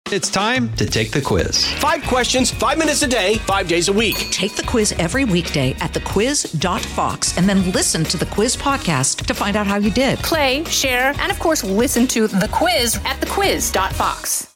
It's time to take the quiz. 5 questions, 5 minutes a day, 5 days a week. Take the quiz every weekday at thequiz.fox and then listen to the quiz podcast to find out how you did. Play, share, and of course, listen to the quiz at thequiz.fox.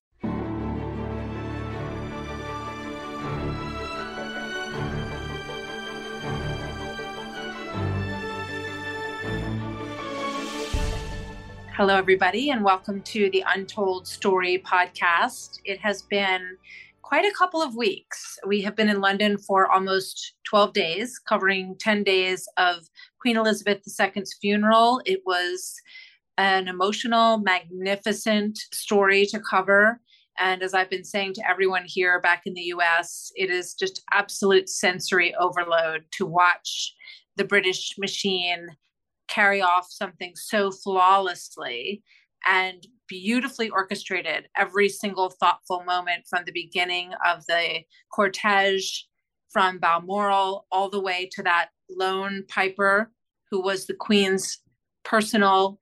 Hello, everybody, and welcome to the Untold Story podcast. It has been quite a couple of weeks. We have been in London for almost 12 days, covering 10 days of Queen Elizabeth II's funeral. It was an emotional, magnificent story to cover. And as I've been saying to everyone here back in the US, it is just absolute sensory overload to watch the British machine carry off something so flawlessly and beautifully orchestrated. Every single thoughtful moment from the beginning of the cortege from Balmoral all the way to that lone piper who was the Queen's personal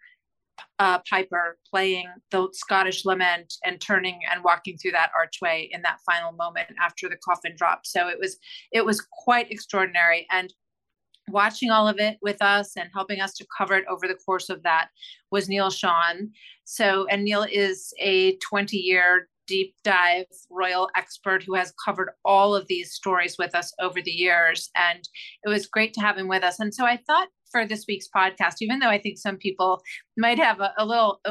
piper, playing the Scottish lament and turning and walking through that archway in that final moment after the coffin dropped. So it was quite extraordinary. And watching all of it with us and helping us to cover it over the course of that was Neil Sean. And Neil is a 20-year deep dive royal expert who has covered all of these stories with us over the years. And it was great to have him with us. And so I thought for this week's podcast, even though I think some people might have a little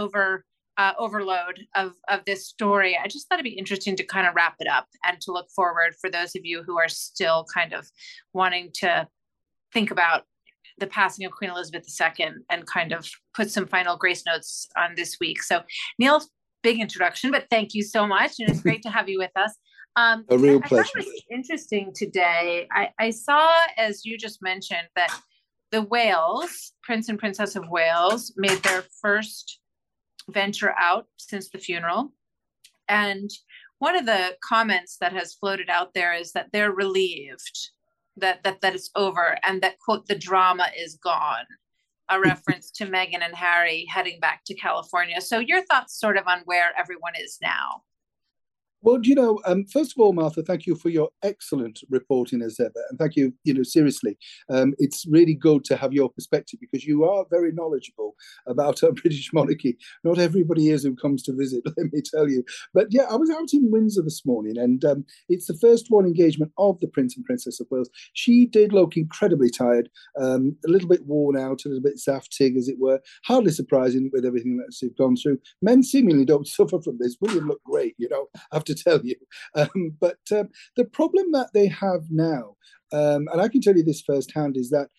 overload of this story, I just thought it'd be interesting to kind of wrap it up and to look forward for those of you who are still kind of wanting to think about the passing of Queen Elizabeth II and kind of put some final grace notes on this week. So Neil, big introduction, but thank you so much. And it's great to have you with us. A real pleasure. I thought it was interesting today. I saw, as you just mentioned, that the Wales, Prince and Princess of Wales, made their first venture out since the funeral. And one of the comments that has floated out there is that they're relieved that it's over and that, quote, the drama is gone, a reference to Meghan and Harry heading back to California. So your thoughts sort of on where everyone is now? Well, first of all, Martha, thank you for your excellent reporting as ever. And thank you, seriously. It's really good to have your perspective because you are very knowledgeable about our British monarchy. Not everybody is who comes to visit, let me tell you. But yeah, I was out in Windsor this morning and it's the first one engagement of the Prince and Princess of Wales. She did look incredibly tired, a little bit worn out, a little bit zaftig, as it were. Hardly surprising with everything that's gone through. Men seemingly don't suffer from this. William looked great, I have to tell you. But the problem that they have now, and I can tell you this firsthand, is that,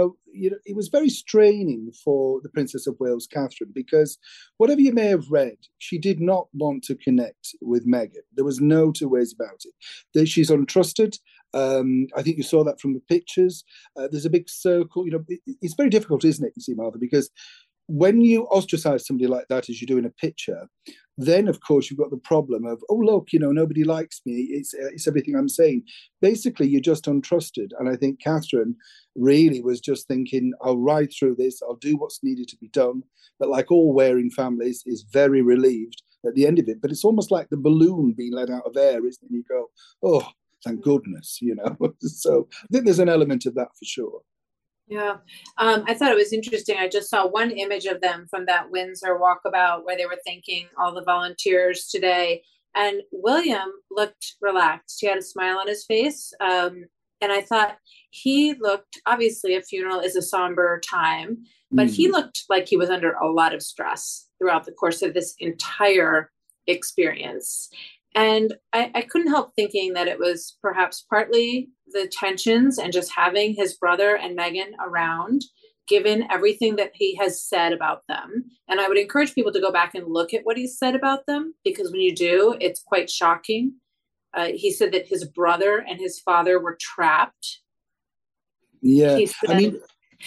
it was very straining for the Princess of Wales, Catherine, because whatever you may have read, she did not want to connect with Meghan. There was no two ways about it. She's untrusted. I think you saw that from the pictures. There's a big circle. It's very difficult, isn't it, you see, Martha, because when you ostracize somebody like that, as you do in a picture, then, of course, you've got the problem of, oh, look, nobody likes me. It's everything I'm saying. Basically, you're just untrusted. And I think Catherine really was just thinking, I'll ride through this. I'll do what's needed to be done. But like all wearing families, is very relieved at the end of it. But it's almost like the balloon being let out of air, isn't it? And you go, oh, thank goodness, So I think there's an element of that for sure. Yeah. I thought it was interesting. I just saw one image of them from that Windsor walkabout where they were thanking all the volunteers today. And William looked relaxed. He had a smile on his face. And I thought he looked, obviously a funeral is a somber time, but he looked like he was under a lot of stress throughout the course of this entire experience. And I couldn't help thinking that it was perhaps partly the tensions and just having his brother and Meghan around, given everything that he has said about them. And I would encourage people to go back and look at what he said about them, because when you do, it's quite shocking. He said that his brother and his father were trapped. Yeah, he said,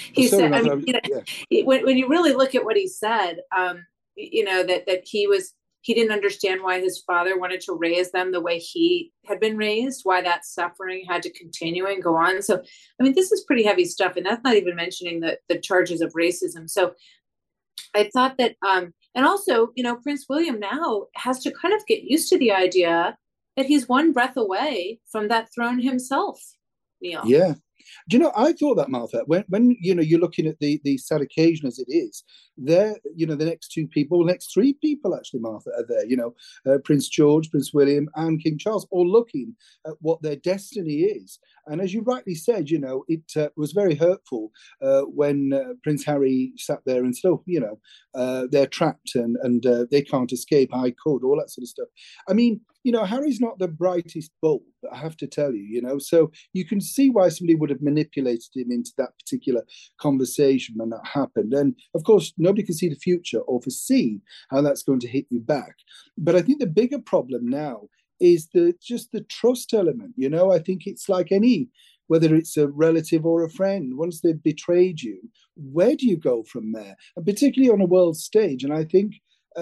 when you really look at what he said, that he didn't understand why his father wanted to raise them the way he had been raised, why that suffering had to continue and go on. So, this is pretty heavy stuff. And that's not even mentioning the charges of racism. So I thought that And also, Prince William now has to kind of get used to the idea that he's one breath away from that throne himself, Neil. Yeah. Do you know, I thought that, Martha, when you're looking at the sad occasion as it is, there, the next next three people actually, Martha, are there, Prince George, Prince William, and King Charles, all looking at what their destiny is. And as you rightly said, it was very hurtful when Prince Harry sat there and said, they're trapped and they can't escape, I could, all that sort of stuff. I mean, Harry's not the brightest bulb, I have to tell you, so you can see why somebody would have manipulated him into that particular conversation when that happened. And of course, nobody can see the future or foresee how that's going to hit you back. But I think the bigger problem now is just the trust element. I think it's like any, whether it's a relative or a friend, once they've betrayed you, where do you go from there? And particularly on a world stage. And I think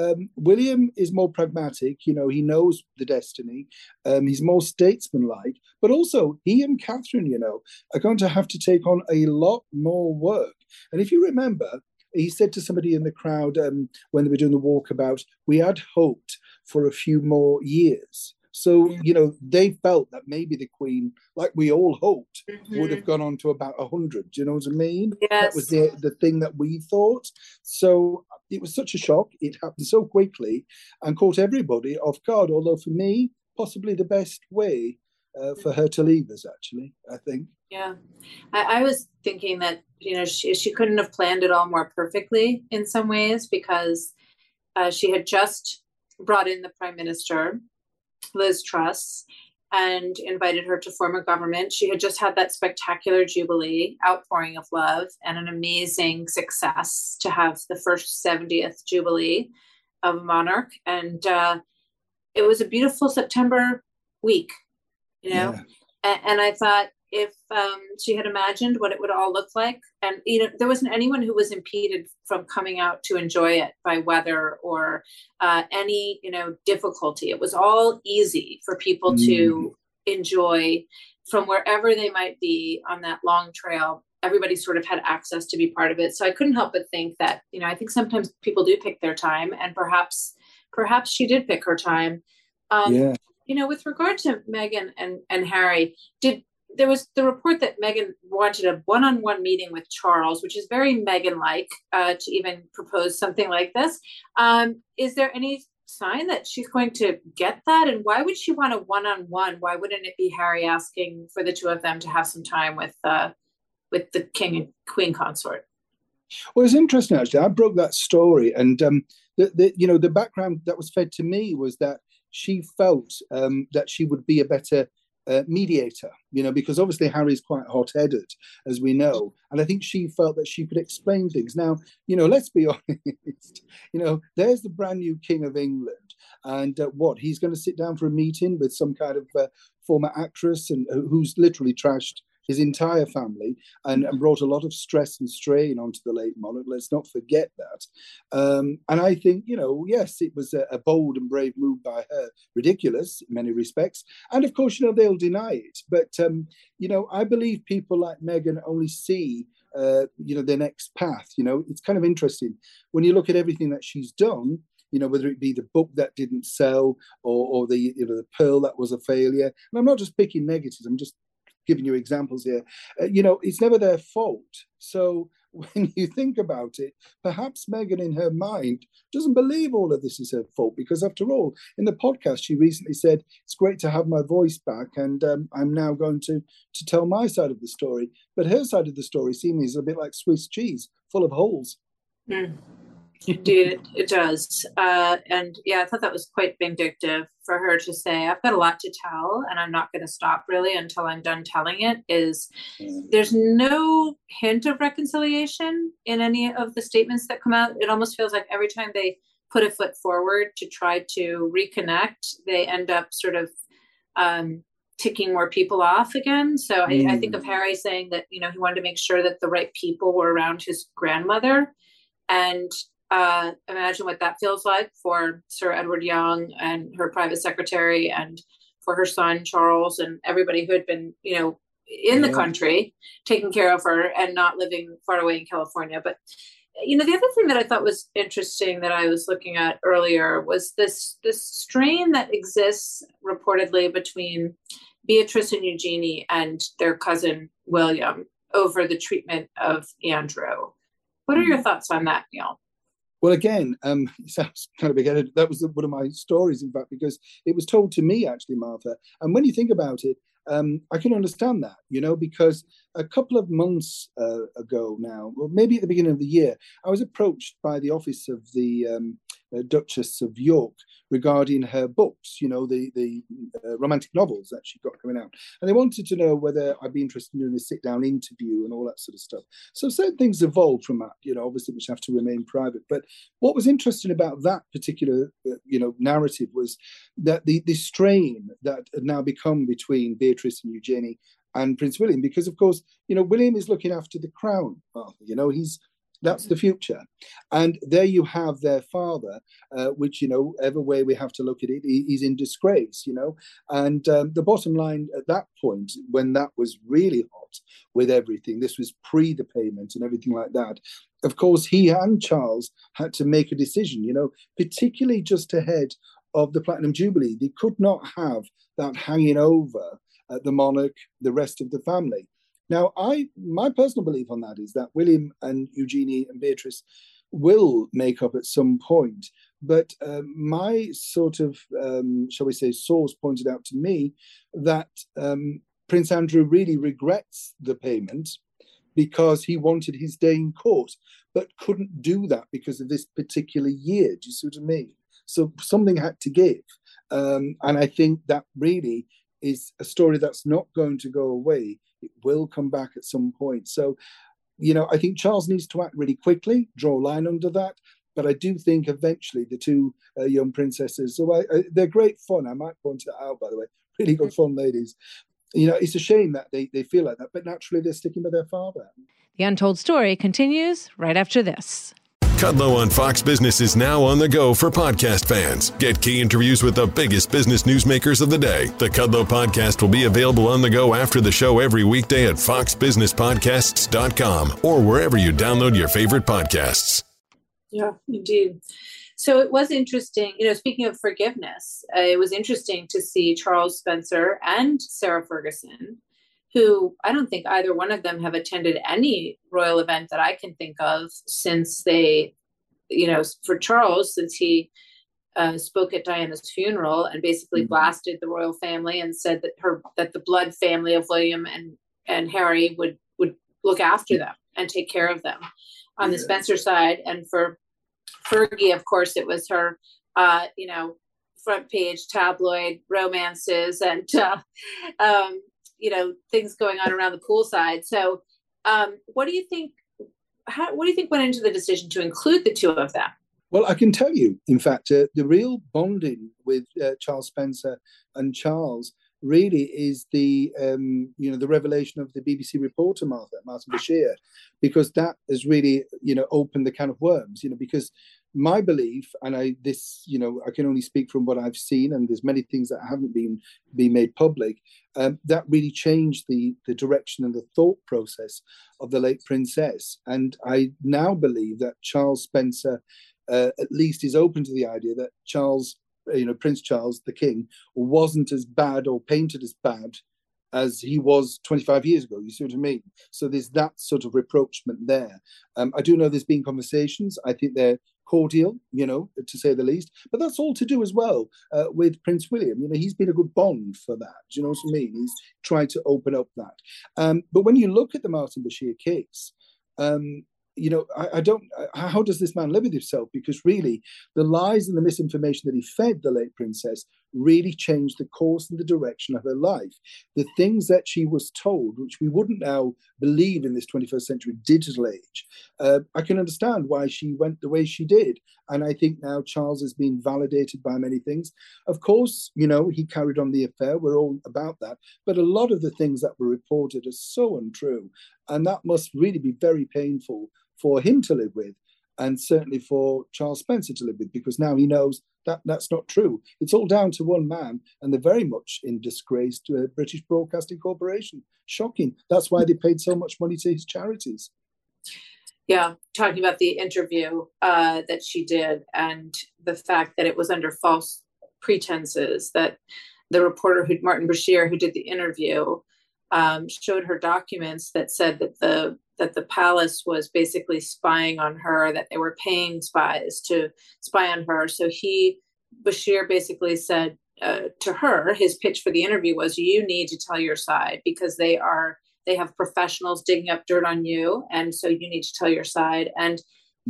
William is more pragmatic, he knows the destiny, he's more statesmanlike, but also he and Catherine, are going to have to take on a lot more work. And if you remember, he said to somebody in the crowd when they were doing the walkabout, we had hoped for a few more years. So, they felt that maybe the Queen, like we all hoped, would have gone on to about 100. Do you know what I mean? Yes. That was the thing that we thought. So it was such a shock. It happened so quickly and caught everybody off guard. Although for me, possibly the best way for her to leave us, actually, I think. Yeah. I was thinking that, she couldn't have planned it all more perfectly in some ways, because she had just brought in the Prime Minister, Liz Truss, and invited her to form a government. She had just had that spectacular Jubilee, outpouring of love, and an amazing success to have the first 70th Jubilee of a monarch. And it was a beautiful September week, Yeah. And I thought, if she had imagined what it would all look like, and there wasn't anyone who was impeded from coming out to enjoy it by weather or any difficulty. It was all easy for people to enjoy from wherever they might be on that long trail. Everybody sort of had access to be part of it. So I couldn't help but think that, I think sometimes people do pick their time, and perhaps she did pick her time. With regard to Meghan and Harry, there was the report that Meghan wanted a one-on-one meeting with Charles, which is very Meghan-like to even propose something like this. Is there any sign that she's going to get that? And why would she want a one-on-one? Why wouldn't it be Harry asking for the two of them to have some time with the King and Queen consort? Well, it's interesting, actually. I broke that story, and the background that was fed to me was that she felt that she would be a better mediator, because obviously Harry's quite hot-headed, as we know, and I think she felt that she could explain things. Now, let's be honest, there's the brand new King of England, and he's going to sit down for a meeting with some kind of former actress and who's literally trashed his entire family and brought a lot of stress and strain onto the late monarch. Let's not forget that. And I think, yes, it was a bold and brave move by her, ridiculous in many respects. And of course, they'll deny it. But, I believe people like Meghan only see, their next path. It's kind of interesting when you look at everything that she's done, whether it be the book that didn't sell or the, the Pearl that was a failure. And I'm not just picking negatives, I'm just giving you examples here. It's never their fault. So when you think about it, perhaps Meghan in her mind doesn't believe all of this is her fault, because after all, in the podcast, she recently said, it's great to have my voice back, and I'm now going to tell my side of the story. But her side of the story seemingly is a bit like Swiss cheese, full of holes. Indeed, it does. And yeah, I thought that was quite vindictive for her to say, I've got a lot to tell and I'm not going to stop really until I'm done telling it. There's no hint of reconciliation in any of the statements that come out. It almost feels like every time they put a foot forward to try to reconnect, they end up sort of ticking more people off again. So I think of Harry saying that, he wanted to make sure that the right people were around his grandmother. And imagine what that feels like for Sir Edward Young and her private secretary, and for her son Charles, and everybody who had been, in the country, taking care of her and not living far away in California. But the other thing that I thought was interesting that I was looking at earlier was this strain that exists reportedly between Beatrice and Eugenie and their cousin William over the treatment of Andrew. What are your thoughts on that, Neil? Well, again, it sounds kind of big-headed. That was one of my stories, in fact, because it was told to me, actually, Martha. And when you think about it, I can understand that, because a couple of months ago now, well, maybe at the beginning of the year, I was approached by the office of the Duchess of York regarding her books, the romantic novels that she got coming out. And they wanted to know whether I'd be interested in doing a sit-down interview and all that sort of stuff. So certain things evolved from that, obviously, which have to remain private. But what was interesting about that particular, narrative was that the strain that had now become between Beatrice and Eugenie and Prince William, because, of course, William is looking after the crown. That's the future. And there you have their father, which, every way we have to look at it, he's in disgrace, And the bottom line at that point, when that was really hot with everything, this was pre the payment and everything like that. Of course, he and Charles had to make a decision, particularly just ahead of the Platinum Jubilee. They could not have that hanging over the monarch, the rest of the family. Now, my personal belief on that is that William and Eugenie and Beatrice will make up at some point. But my sort of, shall we say, source pointed out to me that Prince Andrew really regrets the payment because he wanted his day in court, but couldn't do that because of this particular year. Do you see what I mean? So something had to give. And I think that really is a story that's not going to go away. It will come back at some point. So, I think Charles needs to act really quickly, draw a line under that. But I do think eventually the two young princesses, so they're great fun. I might point it out, by the way, really good fun ladies. It's a shame that they feel like that, but naturally they're sticking with their father. The Untold Story continues right after this. Kudlow on Fox Business is now on the go for podcast fans. Get key interviews with the biggest business newsmakers of the day. The Kudlow Podcast will be available on the go after the show every weekday at foxbusinesspodcasts.com or wherever you download your favorite podcasts. Yeah, indeed. So it was interesting, speaking of forgiveness, it was interesting to see Charles Spencer and Sarah Ferguson, who I don't think either one of them have attended any royal event that I can think of since they, for Charles, since he spoke at Diana's funeral and basically blasted the royal family and said that the blood family of William and Harry would look after them and take care of them on the Spencer side. And for Fergie, of course, it was her, front page tabloid romances and, things going on around the poolside. So what do you think went into the decision to include the two of them? Well, I can tell you, in fact, the real bonding with Charles Spencer and Charles really is the revelation of the BBC reporter, Martin Bashir, because that has really, opened the can of worms, because my belief, and I can only speak from what I've seen, and there's many things that haven't been made public, that really changed the direction and the thought process of the late princess. And I now believe that Charles Spencer at least is open to the idea that Charles, Prince Charles, the king, wasn't as bad or painted as bad as he was 25 years ago. You see what I mean? So there's that sort of rapprochement there. I do know there's been conversations. I think they're cordial, to say the least. But that's all to do as well with Prince William. He's been a good bond for that. Do you know what I mean? He's tried to open up that. But when you look at the Martin Bashir case, how does this man live with himself? Because really, the lies and the misinformation that he fed the late princess really changed the course and the direction of her life. The things that she was told, which we wouldn't now believe in this 21st century digital age, I can understand why she went the way she did. And I think now Charles has been validated by many things. Of course, he carried on the affair. We're all about that. But a lot of the things that were reported are so untrue. And that must really be very painful for him to live with, and certainly for Charles Spencer to live with, because now he knows that that's not true. It's all down to one man, and they're very much in disgrace to a British Broadcasting Corporation. Shocking. That's why they paid so much money to his charities. Yeah, talking about the interview that she did and the fact that it was under false pretenses, that the reporter Martin Bashir, who did the interview, showed her documents that said that the palace was basically spying on her, that they were paying spies to spy on her. So Bashir basically said to her, his pitch for the interview was, you need to tell your side because they have professionals digging up dirt on you. And so you need to tell your side. And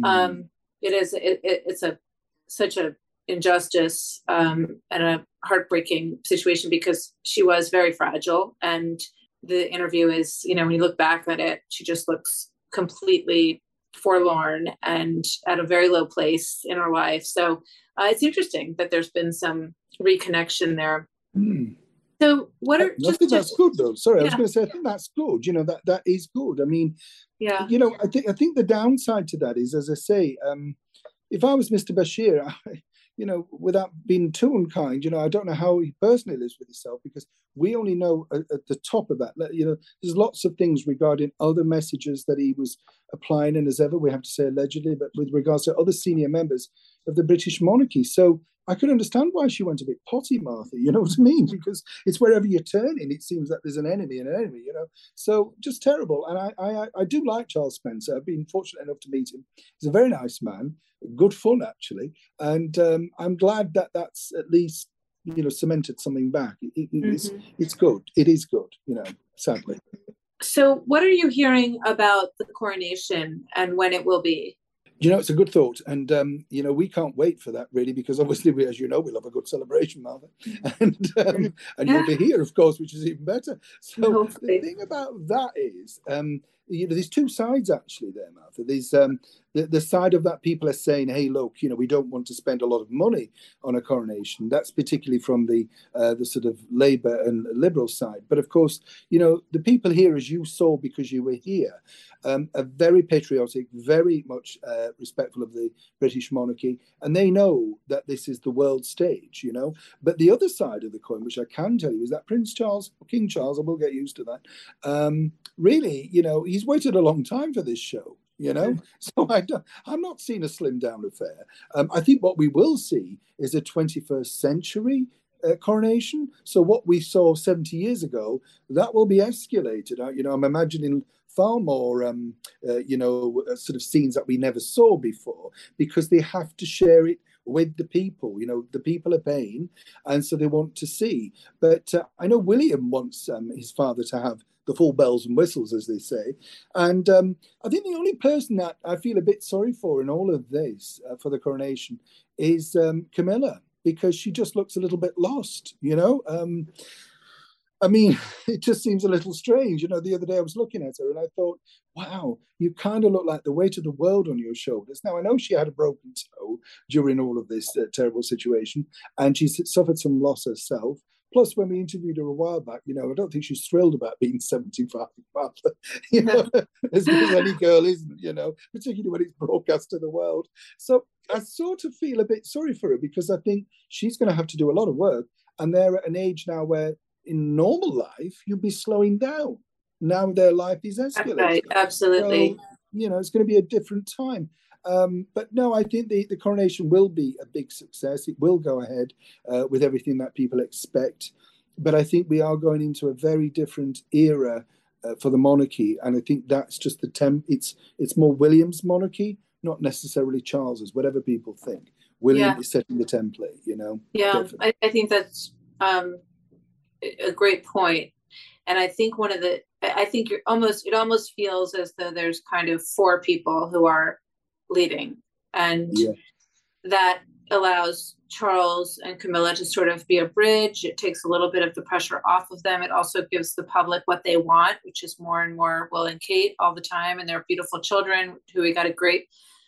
it's such a injustice and a heartbreaking situation because she was very fragile. And the interview is, when you look back at it, she just looks completely forlorn and at a very low place in her life. So it's interesting that there's been some reconnection there. So what are I think that's good though. Sorry, I was going to say I think that's good. That is good. I mean, I think the downside to that is, as I say, if I was Mr. Bashir, without being too unkind, I don't know how he personally lives with himself because we only know at the top of that. There's lots of things regarding other messages that he was applying, and as ever, we have to say allegedly, but with regards to other senior members of the British monarchy. So I could understand why she went a bit potty, Martha, you know what I mean? Because it's wherever you're turning, it seems that there's an enemy. So just terrible. And I do like Charles Spencer. I've been fortunate enough to meet him. He's a very nice man, good fun, actually. And I'm glad that that's at least, cemented something back. It's good. It is good, sadly. So what are you hearing about the coronation and when it will be? It's a good thought. And, we can't wait for that, really, because obviously, we love a good celebration, Martha. And you'll be here, of course, which is even better. So hopefully. The thing about that is, there's two sides, actually, there, Martha. There's the side of that people are saying, hey, look, we don't want to spend a lot of money on a coronation. That's particularly from the sort of Labour and Liberal side. But, of course, the people here, as you saw because you were here, are very patriotic, very much respectful of the British monarchy, and they know that this is the world stage, But the other side of the coin, which I can tell you, is that Prince Charles, or King Charles, I will get used to that, really, he's waited a long time for this show. So I'm not seeing a slim down affair. I think what we will see is a 21st century coronation. So what we saw 70 years ago, that will be escalated. I'm imagining far more, sort of scenes that we never saw before because they have to share it with the people. The people are paying, and so they want to see. But I know William wants his father to have the full bells and whistles, as they say. And I think the only person that I feel a bit sorry for in all of this for the coronation is Camilla, because she just looks a little bit lost, I mean, it just seems a little strange. The other day I was looking at her and I thought, wow, you kind of look like the weight of the world on your shoulders. Now, I know she had a broken toe during all of this terrible situation, and she suffered some loss herself. Plus, when we interviewed her a while back, I don't think she's thrilled about being 75, as good as any girl isn't, particularly when it's broadcast to the world. So I sort of feel a bit sorry for her because I think she's going to have to do a lot of work. And they're at an age now where in normal life, you'd be slowing down. Now their life is escalating. Right, absolutely. So, it's going to be a different time. But no, I think the coronation will be a big success. It will go ahead with everything that people expect. But I think we are going into a very different era for the monarchy. And I think that's just it's more William's monarchy, not necessarily Charles's, whatever people think. William is setting the template, Yeah, I think that's a great point. And I think it almost feels as though there's kind of four people who are leading, and that allows Charles and Camilla to sort of be a bridge. It takes a little bit of the pressure off of them. It also gives the public what they want, which is more and more Will and Kate all the time, and their beautiful children, who we got a great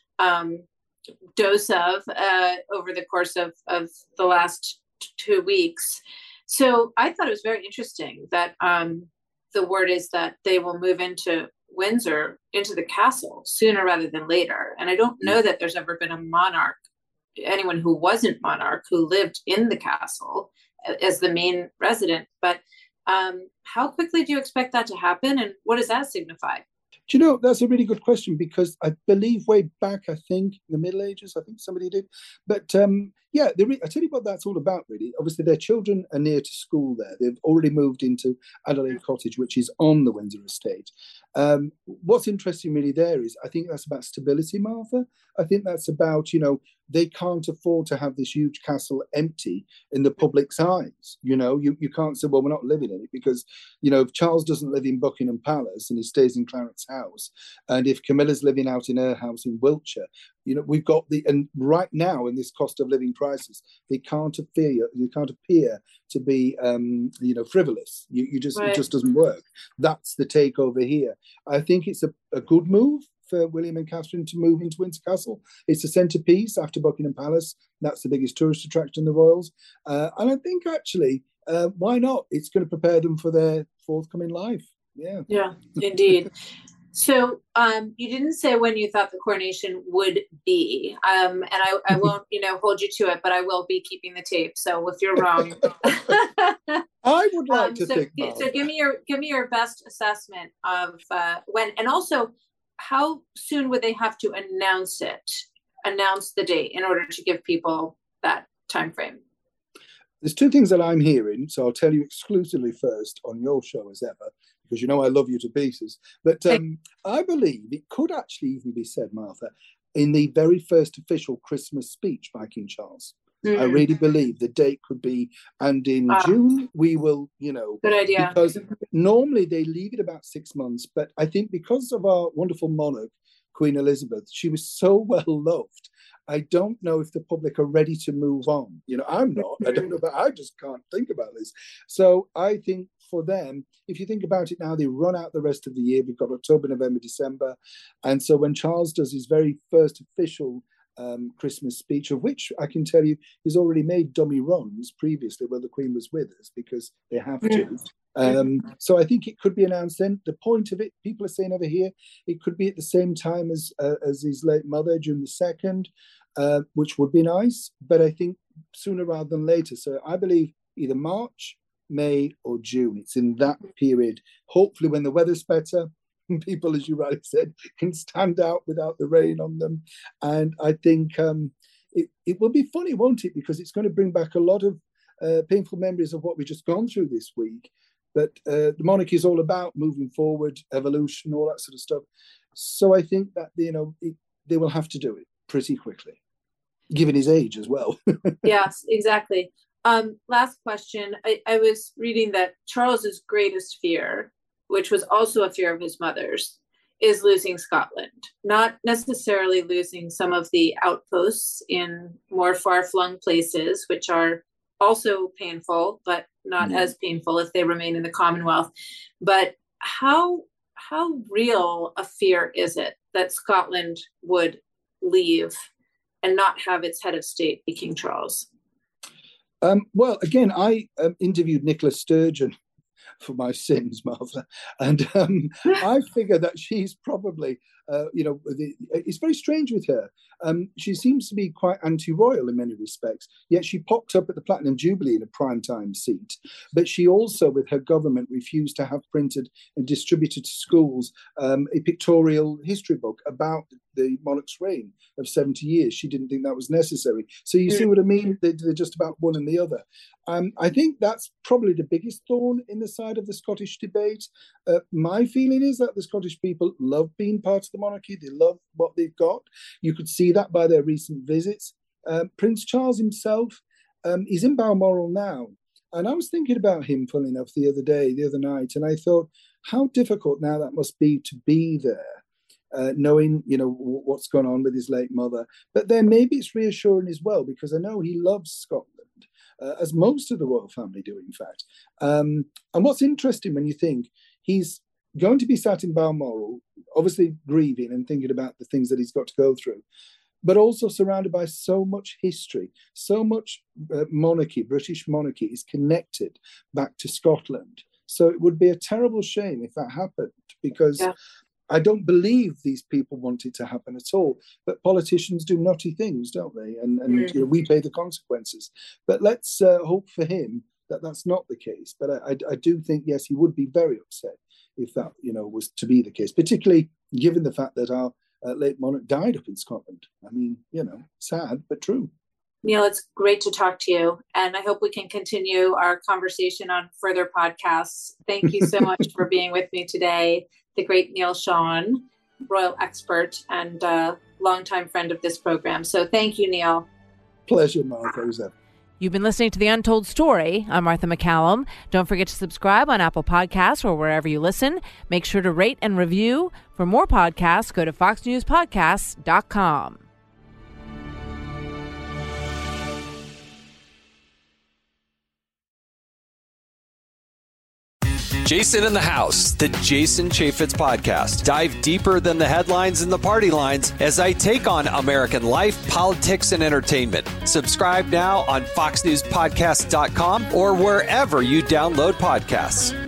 dose of over the course of the last 2 weeks. So I thought it was very interesting that the word is that they will move into Windsor, into the castle, sooner rather than later. And I don't know that there's ever been a monarch, anyone who wasn't monarch, who lived in the castle as the main resident. But how quickly do you expect that to happen? And what does that signify? Do you know, that's a really good question, because I believe way back, I think, in the Middle Ages, I think somebody did. But yeah, I tell you what that's all about, really. Obviously, their children are near to school there. They've already moved into Adelaide Cottage, which is on the Windsor estate. What's interesting really there is, I think that's about stability, Martha. I think that's about, you know, they can't afford to have this huge castle empty in the public's eyes. You know, you can't say, well, we're not living in it, because, you know, if Charles doesn't live in Buckingham Palace and he stays in Clarence House, and if Camilla's living out in her house in Wiltshire, you know, we've got and right now in this cost of living crisis, they can't appear to be, you know, frivolous. It just doesn't work. That's the takeover here. I think it's a good move for William and Catherine to move into Windsor Castle. It's a centrepiece after Buckingham Palace. That's the biggest tourist attraction in the Royals. And I think actually, why not? It's going to prepare them for their forthcoming life. Yeah. Yeah, indeed. So you didn't say when you thought the coronation would be, and I won't, you know, hold you to it, but I will be keeping the tape. So if you're wrong, I would like to think. So give me your best assessment of when, and also how soon would they have to announce the date in order to give people that time frame? There's two things that I'm hearing, so I'll tell you exclusively first on your show as ever, because you know I love you to pieces. But I believe it could actually even be said, Martha, in the very first official Christmas speech by King Charles. I really believe the date could be, and in June we will, you know. Good idea. Because normally they leave it about 6 months, but I think because of our wonderful monarch, Queen Elizabeth, she was so well loved. I don't know if the public are ready to move on. You know, I'm not. I don't know, but I just can't think about this. So I think for them, if you think about it now, they run out the rest of the year. We've got October, November, December. And so when Charles does his very first official Christmas speech, of which I can tell you he's already made dummy runs previously where the Queen was with us, because they have to. So I think it could be announced then. The point of it, people are saying over here, it could be at the same time as his late mother, June the 2nd, which would be nice, but I think sooner rather than later. So I believe either March, May or June. It's in that period. Hopefully when the weather's better, people, as you rightly said, can stand out without the rain on them. And I think it will be funny, won't it? Because it's going to bring back a lot of painful memories of what we've just gone through this week. But the monarchy is all about moving forward, evolution, all that sort of stuff. So I think that, you know, they will have to do it pretty quickly, given his age as well. Yes, exactly. Last question. I was reading that Charles's greatest fear, which was also a fear of his mother's, is losing Scotland. Not necessarily losing some of the outposts in more far-flung places, which are also painful, but not as painful if they remain in the Commonwealth. But how real a fear is it that Scotland would leave and not have its head of state be King Charles? Well, again, I interviewed Nicola Sturgeon for my sins, Martha, and I figure that she's probably, you know, it's very strange with her. She seems to be quite anti-royal in many respects, yet she popped up at the Platinum Jubilee in a primetime seat. But she also, with her government, refused to have printed and distributed to schools a pictorial history book about the monarch's reign of 70 years. She didn't think that was necessary. So you see what I mean? They're just about one and the other. I think that's probably the biggest thorn in the side of the Scottish debate. My feeling is that the Scottish people love being part of the monarchy. They love what they've got. You could see that by their recent visits. Prince Charles himself, he's in Balmoral now. And I was thinking about him, funnily enough, the other night, and I thought how difficult now that must be to be there, knowing, you know, what's gone on with his late mother. But then maybe it's reassuring as well, because I know he loves Scotland, as most of the royal family do, in fact. And what's interesting when you think he's going to be sat in Balmoral, obviously grieving and thinking about the things that he's got to go through, but also surrounded by so much history, so much monarchy, British monarchy is connected back to Scotland. So it would be a terrible shame if that happened, because I don't believe these people want it to happen at all. But politicians do naughty things, don't they? And you know, we pay the consequences. But let's hope for him that that's not the case. But I do think, yes, he would be very upset if that, you know, was to be the case, particularly given the fact that our late monarch died up in Scotland. I mean, sad, but true. Neil, it's great to talk to you, and I hope we can continue our conversation on further podcasts. Thank you so much for being with me today, the great Neil Sean, royal expert and longtime friend of this program. So thank you, Neil. Pleasure, Martha. You've been listening to The Untold Story. I'm Martha McCallum. Don't forget to subscribe on Apple Podcasts or wherever you listen. Make sure to rate and review. For more podcasts, go to foxnewspodcasts.com. Jason in the House, the Jason Chaffetz Podcast. Dive deeper than the headlines and the party lines as I take on American life, politics, and entertainment. Subscribe now on foxnewspodcast.com or wherever you download podcasts.